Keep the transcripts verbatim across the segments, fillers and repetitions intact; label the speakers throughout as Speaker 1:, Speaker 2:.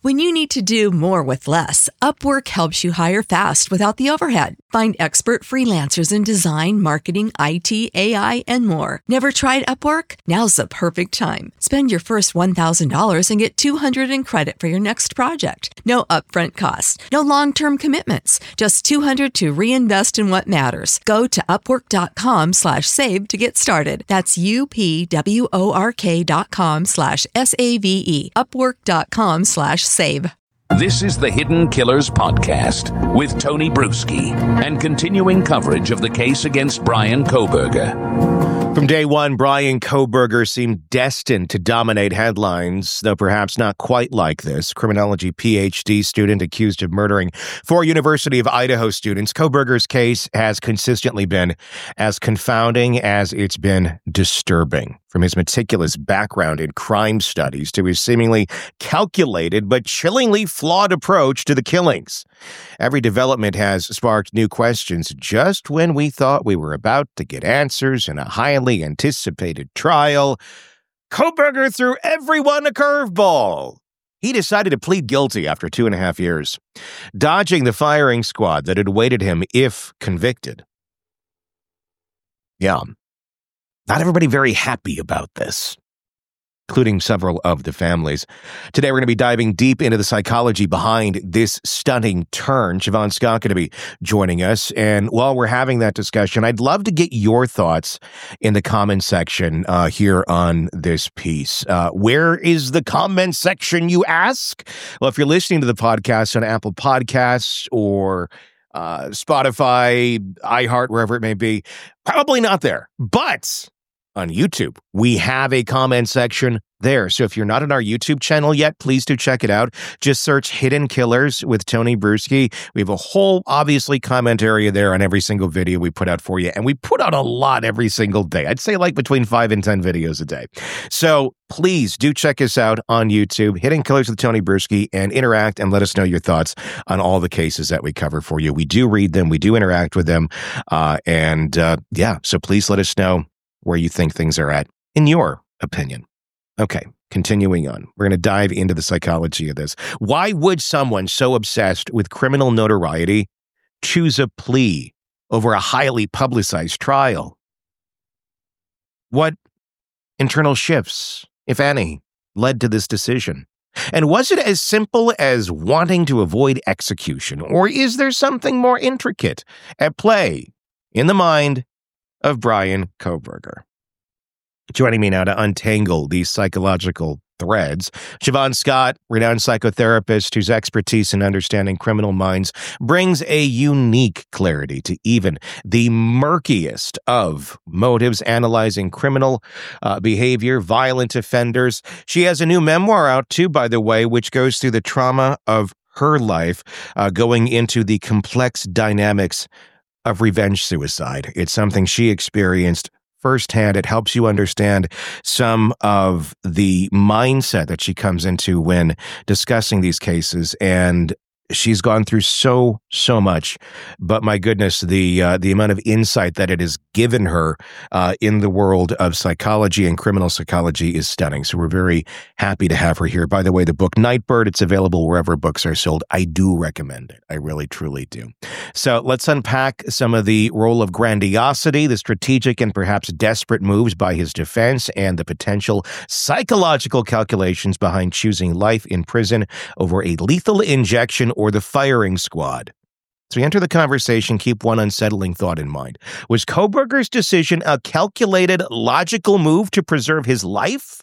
Speaker 1: When you need to do more with less, Upwork helps you hire fast without the overhead. Find expert freelancers in design, marketing, I T, A I, and more. Never tried Upwork? Now's the perfect time. Spend your first one thousand dollars and get two hundred dollars in credit for your next project. No upfront cost, no long-term commitments, just two hundred dollars to reinvest in what matters. Go to upwork.com slash save to get started. That's U-P-W-O-R-K dot com slash S-A-V-E. Upwork.com slash save.
Speaker 2: This is the Hidden Killers Podcast with Tony Brueski and continuing coverage of the case against Bryan Kohberger.
Speaker 3: From day one, Bryan Kohberger seemed destined to dominate headlines, though perhaps not quite like this. Criminology P H D student accused of murdering four University of Idaho students. Kohberger's case has consistently been as confounding as it's been disturbing. From his meticulous background in crime studies to his seemingly calculated but chillingly flawed approach to the killings. Every development has sparked new questions just when we thought we were about to get answers in a highly anticipated trial. Kohberger threw everyone a curveball. He decided to plead guilty after two and a half years, dodging the firing squad that had awaited him if convicted. Yeah. Not everybody very happy about this, including several of the families. Today, we're going to be diving deep into the psychology behind this stunning turn. Siobhan Scott going to be joining us. And while we're having that discussion, I'd love to get your thoughts in the comment section uh, here on this piece. Uh, where is the comment section, you ask? Well, if you're listening to the podcast on Apple Podcasts or uh, Spotify, iHeart, wherever it may be, probably not there. But on YouTube, we have a comment section there. So if you're not on our YouTube channel yet, please do check it out. Just search Hidden Killers with Tony Brueski. We have a whole, obviously, comment area there on every single video we put out for you. And we put out a lot every single day. I'd say like between five and ten videos a day. So please do check us out on YouTube, Hidden Killers with Tony Brueski, and interact and let us know your thoughts on all the cases that we cover for you. We do read them. We do interact with them. Uh, and uh, yeah, so please let us know where you think things are at, in your opinion. Okay, continuing on. We're going to dive into the psychology of this. Why would someone so obsessed with criminal notoriety choose a plea over a highly publicized trial? What internal shifts, if any, led to this decision? And was it as simple as wanting to avoid execution, or is there something more intricate at play in the mind of Bryan Kohberger? Joining me now to untangle these psychological threads, Siobhan Scott, renowned psychotherapist whose expertise in understanding criminal minds brings a unique clarity to even the murkiest of motives, analyzing criminal uh, behavior, violent offenders. She has a new memoir out too, by the way, which goes through the trauma of her life, uh, going into the complex dynamics of revenge suicide. It's something she experienced firsthand. It helps you understand some of the mindset that she comes into when discussing these cases. And she's gone through so, so much. But my goodness, the uh, the amount of insight that it has given her uh, in the world of psychology and criminal psychology is stunning. So we're very happy to have her here. By the way, the book Nightbird, it's available wherever books are sold. I do recommend it. I really, truly do. So let's unpack some of the role of grandiosity, the strategic and perhaps desperate moves by his defense, and the potential psychological calculations behind choosing life in prison over a lethal injection or the firing squad. As we enter the conversation, keep one unsettling thought in mind. Was Kohberger's decision a calculated, logical move to preserve his life?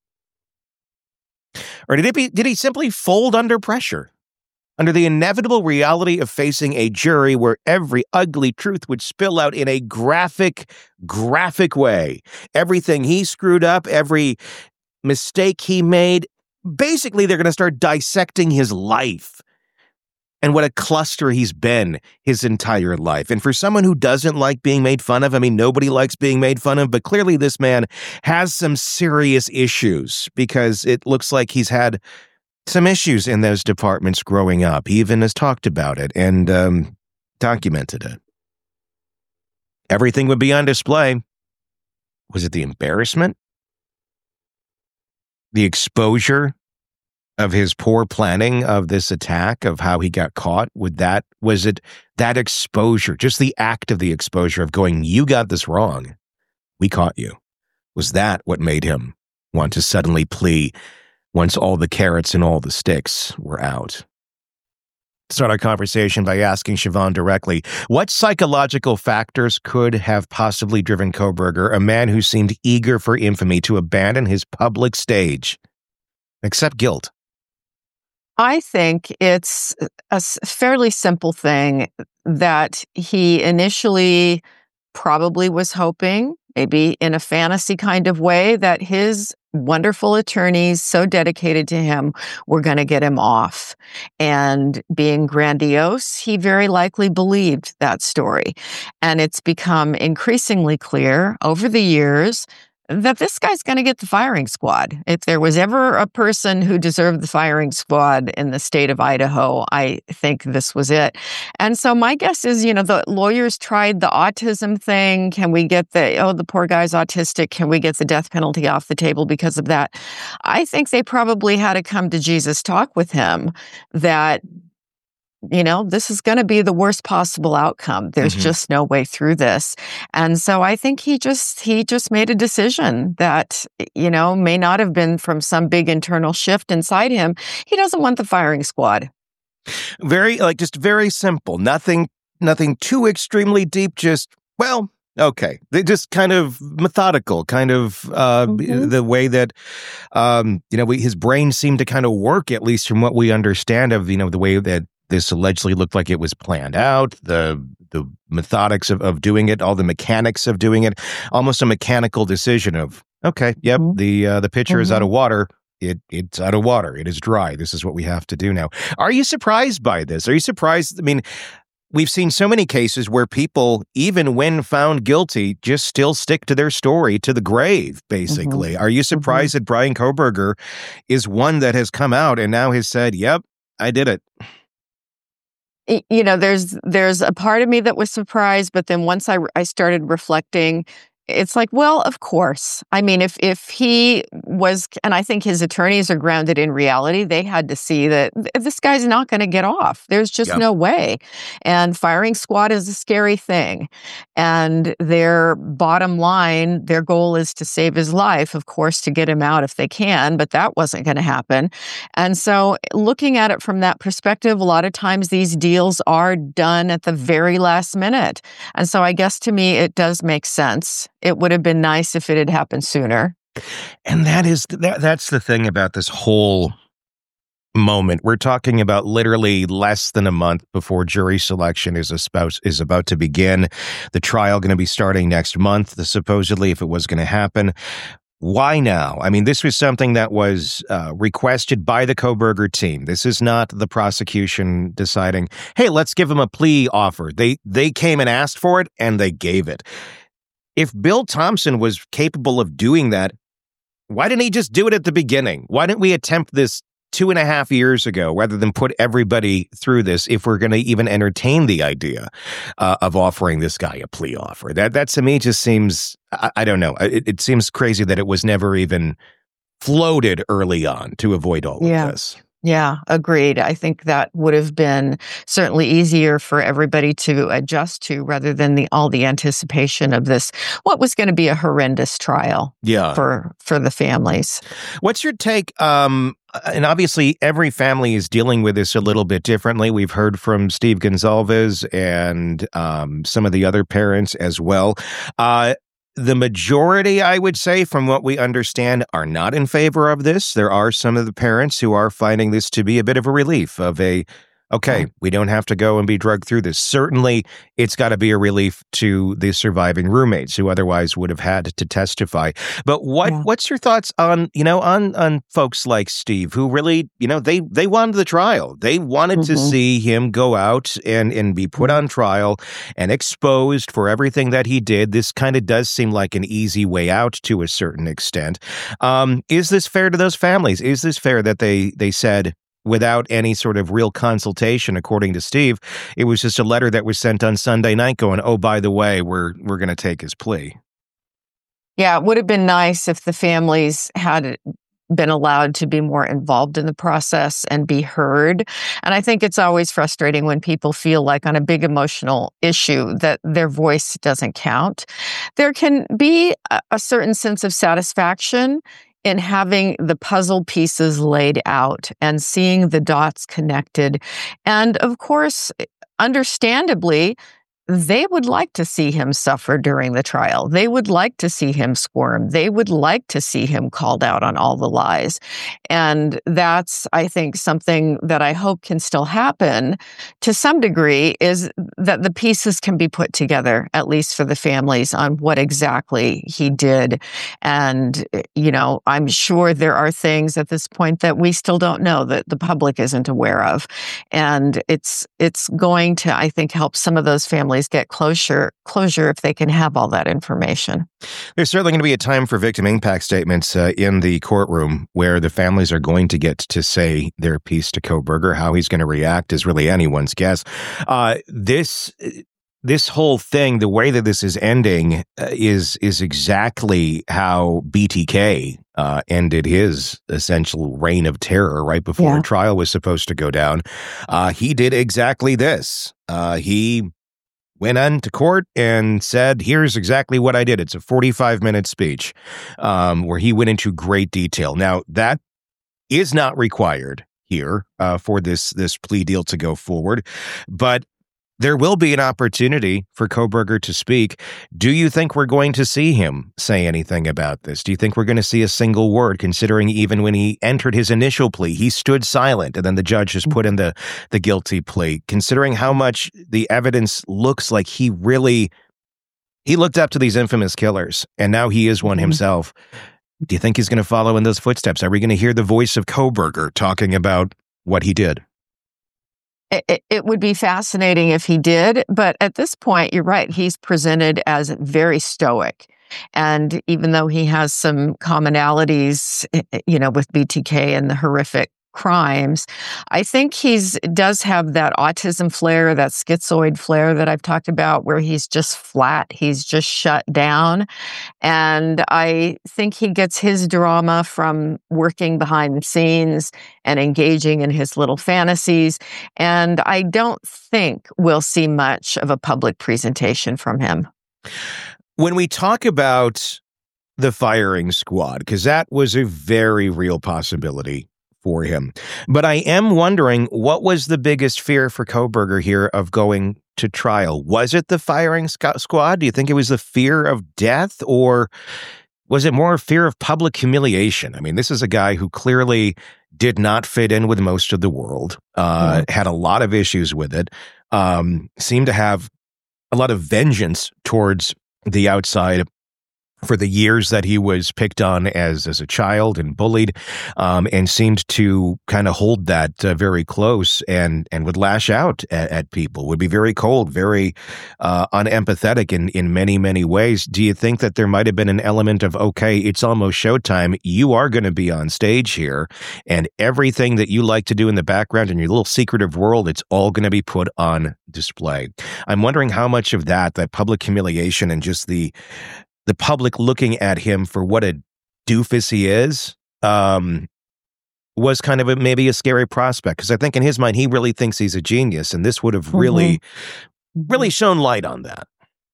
Speaker 3: Or did, it be, did he simply fold under pressure? Under the inevitable reality of facing a jury where every ugly truth would spill out in a graphic, graphic way. Everything he screwed up, every mistake he made, basically they're going to start dissecting his life. And what a cluster he's been his entire life. And for someone who doesn't like being made fun of, I mean, nobody likes being made fun of, but clearly this man has some serious issues because it looks like he's had some issues in those departments growing up. He even has talked about it and um, documented it. Everything would be on display. Was it the embarrassment? The exposure of his poor planning of this attack, of how he got caught? Would that, was it that exposure, just the act of the exposure of going, you got this wrong, we caught you? Was that what made him want to suddenly plea once all the carrots and all the sticks were out? Start our conversation by asking Siobhan directly, what psychological factors could have possibly driven Kohberger, a man who seemed eager for infamy, to abandon his public stage, accept guilt?
Speaker 4: I think it's a fairly simple thing that he initially probably was hoping, maybe in a fantasy kind of way, that his wonderful attorneys so dedicated to him were going to get him off. And being grandiose, he very likely believed that story. And it's become increasingly clear over the years that this guy's going to get the firing squad. If there was ever a person who deserved the firing squad in the state of Idaho, I think this was it. And so my guess is, you know, the lawyers tried the autism thing. Can we get the, oh, the poor guy's autistic. Can we get the death penalty off the table because of that? I think they probably had a come to Jesus talk with him that, you know, this is going to be the worst possible outcome. There's mm-hmm. just no way through this. And so I think he just, he just made a decision that, you know, may not have been from some big internal shift inside him. He doesn't want the firing squad.
Speaker 3: Very, like, just very simple. Nothing, nothing too extremely deep. Just, well, okay. They just kind of methodical, kind of uh, mm-hmm. the way that, um, you know, we, his brain seemed to kind of work, at least from what we understand of, you know, the way that this allegedly looked like it was planned out, the the methodics of, of doing it, all the mechanics of doing it, almost a mechanical decision of, okay, yep, mm-hmm. the uh, the pitcher mm-hmm. is out of water. It It's out of water. It is dry. This is what we have to do now. Are you surprised by this? Are you surprised? I mean, we've seen so many cases where people, even when found guilty, just still stick to their story to the grave, basically. Mm-hmm. Are you surprised mm-hmm. that Bryan Kohberger is one that has come out and now has said, yep, I did it?
Speaker 4: You know, there's there's a part of me that was surprised, but then once I, I started reflecting, it's like, well, of course. I mean, if if he was, and I think his attorneys are grounded in reality, they had to see that this guy's not going to get off. There's just yep. no way. And firing squad is a scary thing. And their bottom line, their goal is to save his life, of course, to get him out if they can, but that wasn't going to happen. And so looking at it from that perspective, a lot of times these deals are done at the very last minute. And so I guess to me, it does make sense. It would have been nice if it had happened sooner.
Speaker 3: And that is that, that's the thing about this whole moment. We're talking about literally less than a month before jury selection is a spouse is about to begin. The trial going to be starting next month, the, supposedly, if it was going to happen. Why now? I mean, this was something that was uh, requested by the Kohberger team. This is not the prosecution deciding, hey, let's give him a plea offer. They they came and asked for it, and they gave it. If Bill Thompson was capable of doing that, why didn't he just do it at the beginning? Why didn't we attempt this two and a half years ago rather than put everybody through this if we're going to even entertain the idea uh, of offering this guy a plea offer? That, that to me just seems, I, I don't know, it, it seems crazy that it was never even floated early on to avoid all
Speaker 4: yeah.
Speaker 3: of this.
Speaker 4: Yeah, agreed. I think that would have been certainly easier for everybody to adjust to rather than the all the anticipation of this, what was going to be a horrendous trial
Speaker 3: yeah.
Speaker 4: for, for the families.
Speaker 3: What's your take? Um, and obviously, every family is dealing with this a little bit differently. We've heard from Steve Gonsalves and um, some of the other parents as well. Uh, The majority, I would say, from what we understand, are not in favor of this. There are some of the parents who are finding this to be a bit of a relief of a, okay, we don't have to go and be drugged through this. Certainly, it's got to be a relief to the surviving roommates who otherwise would have had to testify. But what yeah. what's your thoughts on, you know, on on folks like Steve who really, you know, they they wanted the trial. They wanted mm-hmm. to see him go out and, and be put on trial and exposed for everything that he did. This kind of does seem like an easy way out to a certain extent. Um, is this fair to those families? Is this fair that they they said, without any sort of real consultation, according to Steve, it was just a letter that was sent on Sunday night going, oh, by the way, we're we're going to take his plea?
Speaker 4: Yeah, it would have been nice if the families had been allowed to be more involved in the process and be heard. And I think it's always frustrating when people feel like on a big emotional issue that their voice doesn't count. There can be a, a certain sense of satisfaction in having the puzzle pieces laid out and seeing the dots connected. And of course, understandably, they would like to see him suffer during the trial. They would like to see him squirm. They would like to see him called out on all the lies. And that's, I think, something that I hope can still happen to some degree, is that the pieces can be put together, at least for the families, on what exactly he did. And, you know, I'm sure there are things at this point that we still don't know, that the public isn't aware of. And it's it's going to, I think, help some of those families get closure, closure if they can have all that information.
Speaker 3: There's certainly going to be a time for victim impact statements uh, in the courtroom where the families are going to get to say their piece to Kohberger. How he's going to react is really anyone's guess. Uh, this this whole thing, the way that this is ending, uh, is is exactly how B T K uh, ended his essential reign of terror right before
Speaker 4: Yeah.
Speaker 3: a trial was supposed to go down. Uh, he did exactly this. Uh, he went on to court and said, here's exactly what I did. It's a forty-five minute speech um, where he went into great detail. Now, that is not required here uh, for this, this plea deal to go forward, but there will be an opportunity for Kohberger to speak. Do you think we're going to see him say anything about this? Do you think we're going to see a single word, considering even when he entered his initial plea, he stood silent, and then the judge has put in the, the guilty plea? Considering how much the evidence looks like he really, he looked up to these infamous killers, and now he is one
Speaker 4: Mhm.
Speaker 3: himself. Do you think he's going to follow in those footsteps? Are we going to hear the voice of Kohberger talking about what he did?
Speaker 4: It, it would be fascinating if he did, but at this point, you're right. He's presented as very stoic. And even though he has some commonalities, you know, with B T K and the horrific crimes, I think he's does have that autism flair, that schizoid flair that I've talked about, where he's just flat, he's just shut down. And I think he gets his drama from working behind the scenes and engaging in his little fantasies. And I don't think we'll see much of a public presentation from him.
Speaker 3: When we talk about the firing squad, because that was a very real possibility for him. But I am wondering, what was the biggest fear for Kohberger here of going to trial? Was it the firing sc- squad? Do you think it was the fear of death, or was it more fear of public humiliation? I mean, this is a guy who clearly did not fit in with most of the world, uh, mm-hmm. had a lot of issues with it, um, seemed to have a lot of vengeance towards the outside for the years that he was picked on as as a child and bullied, um, and seemed to kind of hold that uh, very close, and and would lash out at, at people, would be very cold, very uh, unempathetic in, in many, many ways. Do you think that there might have been an element of, okay, it's almost showtime, you are going to be on stage here, and everything that you like to do in the background in your little secretive world, it's all going to be put on display? I'm wondering how much of that, that public humiliation and just the the public looking at him for what a doofus he is, um, was kind of a, maybe a scary prospect. Because I think in his mind, he really thinks he's a genius, and this would have really, mm-hmm. really shone light on that.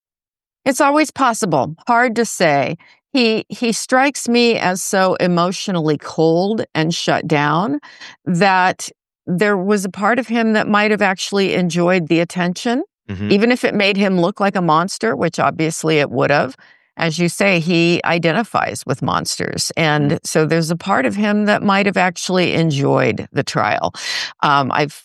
Speaker 4: It's always possible. Hard to say. He he strikes me as so emotionally cold and shut down that there was a part of him that might have actually enjoyed the attention, mm-hmm. even if it made him look like a monster, which obviously it would have. As you say, he identifies with monsters. And so there's a part of him that might have actually enjoyed the trial. Um, I've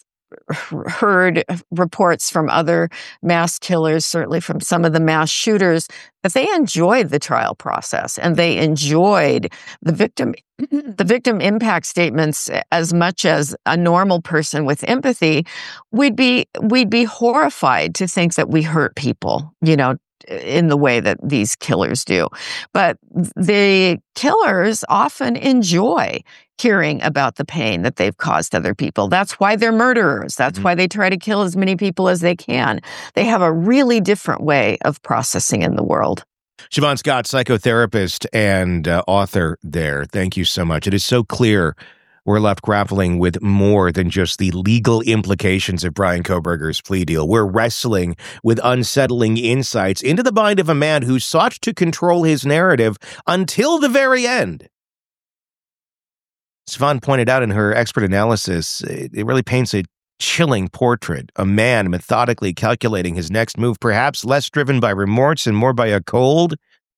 Speaker 4: heard reports from other mass killers, certainly from some of the mass shooters, that they enjoyed the trial process and they enjoyed the victim the victim impact statements as much as a normal person with empathy. We'd be we'd be horrified to think that we hurt people, you know, in the way that these killers do. But the killers often enjoy hearing about the pain that they've caused other people. That's why they're murderers. That's mm-hmm. why they try to kill as many people as they can. They have a really different way of processing in the world.
Speaker 3: Siobhan Scott, psychotherapist and uh, author there. Thank you so much. It is so clear we're left grappling with more than just the legal implications of Bryan Kohberger's plea deal. We're wrestling with unsettling insights into the mind of a man who sought to control his narrative until the very end. Siobhan pointed out in her expert analysis, it, it really paints a chilling portrait. A man methodically calculating his next move, perhaps less driven by remorse and more by a cold,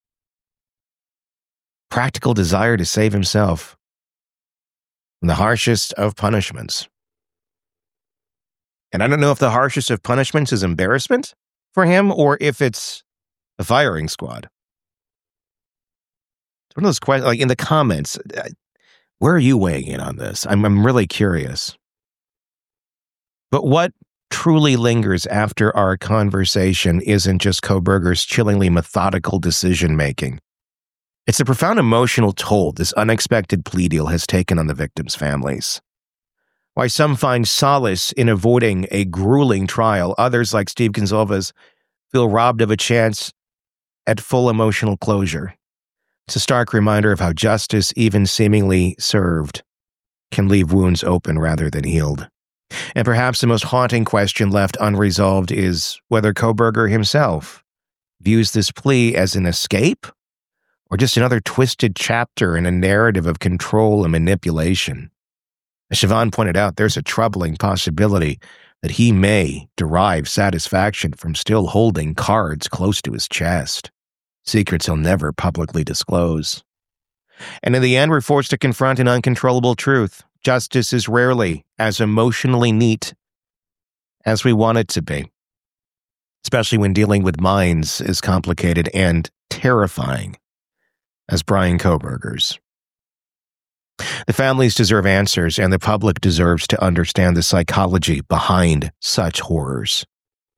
Speaker 3: practical desire to save himself from the harshest of punishments. And I don't know if the harshest of punishments is embarrassment for him or if it's a firing squad. It's one of those questions, like in the comments, where are you weighing in on this? I'm, I'm really curious. But what truly lingers after our conversation isn't just Kohberger's chillingly methodical decision-making. It's the profound emotional toll this unexpected plea deal has taken on the victims' families. Why some find solace in avoiding a grueling trial, others, like Steve Gonsalves, feel robbed of a chance at full emotional closure. It's a stark reminder of how justice, even seemingly served, can leave wounds open rather than healed. And perhaps the most haunting question left unresolved is whether Kohberger himself views this plea as an escape or just another twisted chapter in a narrative of control and manipulation. As Siobhan pointed out, there's a troubling possibility that he may derive satisfaction from still holding cards close to his chest, secrets he'll never publicly disclose. And in the end, we're forced to confront an uncontrollable truth. Justice is rarely as emotionally neat as we want it to be, especially when dealing with minds as complicated and terrifying as Bryan Kohberger's. The families deserve answers, and the public deserves to understand the psychology behind such horrors.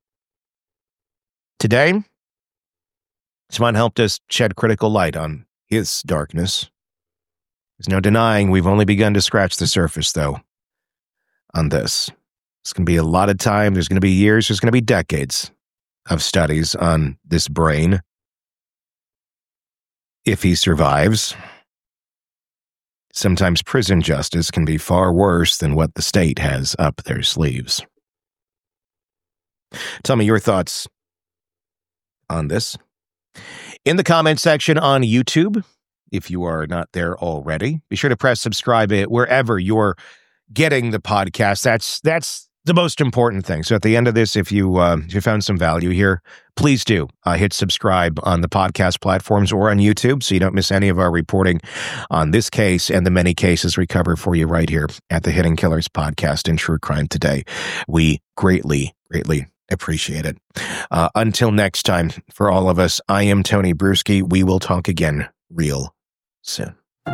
Speaker 3: Today, Siobhan helped us shed critical light on his darkness. There's no denying we've only begun to scratch the surface, though, on this. It's going to be a lot of time. There's going to be years. There's going to be decades of studies on this brain. If he survives, sometimes prison justice can be far worse than what the state has up their sleeves. Tell me your thoughts on this in the comment section on YouTube. If you are not there already, be sure to press subscribe it wherever you're getting the podcast. That's that's the most important thing. So at the end of this, if you uh, if you found some value here, please do uh, hit subscribe on the podcast platforms or on YouTube so you don't miss any of our reporting on this case and the many cases we cover for you right here at the Hidden Killers podcast and True Crime Today. We greatly, greatly appreciate it. Uh, until next time, for all of us, I am Tony Bruschi. We will talk again real soon.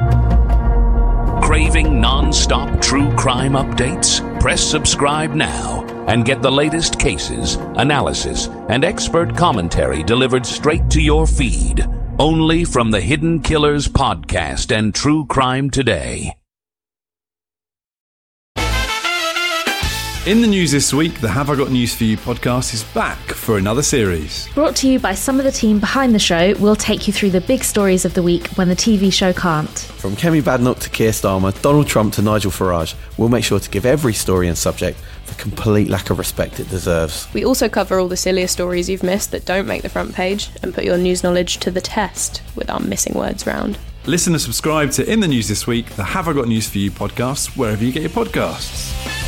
Speaker 2: Craving non-stop true crime updates? Press subscribe now and get the latest cases, analysis, and expert commentary delivered straight to your feed. Only from the Hidden Killers podcast and True Crime Today.
Speaker 5: In the news this week, the Have I Got News For You podcast is back for another series.
Speaker 6: Brought to you by some of the team behind the show, we'll take you through the big stories of the week when the T V show can't.
Speaker 7: From Kemi Badenoch to Keir Starmer, Donald Trump to Nigel Farage, we'll make sure to give every story and subject the complete lack of respect it deserves.
Speaker 8: We also cover all the sillier stories you've missed that don't make the front page and put your news knowledge to the test with our missing words round.
Speaker 5: Listen and subscribe to In the News This Week, the Have I Got News For You podcast, wherever you get your podcasts.